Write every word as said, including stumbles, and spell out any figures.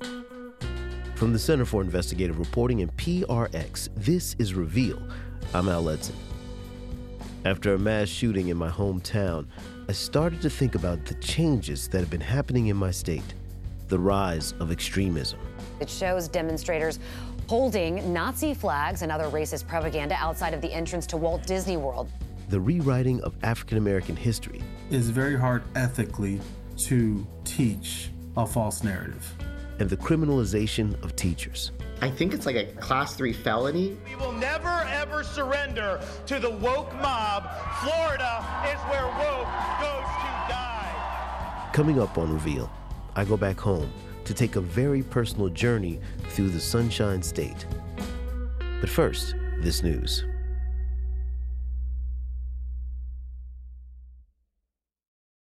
From the Center for Investigative Reporting and P R X, this is Reveal. I'm Al Letson. After a mass shooting in my hometown, I started to think about the changes that have been happening in my state, the rise of extremism. It shows demonstrators holding Nazi flags and other racist propaganda outside of the entrance to Walt Disney World. The rewriting of African American history. It's very hard ethically to teach a false narrative. And the criminalization of teachers. I think it's like a class three felony. We will never, ever surrender to the woke mob. Florida is where woke goes to die. Coming up on Reveal, I go back home to take a very personal journey through the Sunshine State. But first, this news.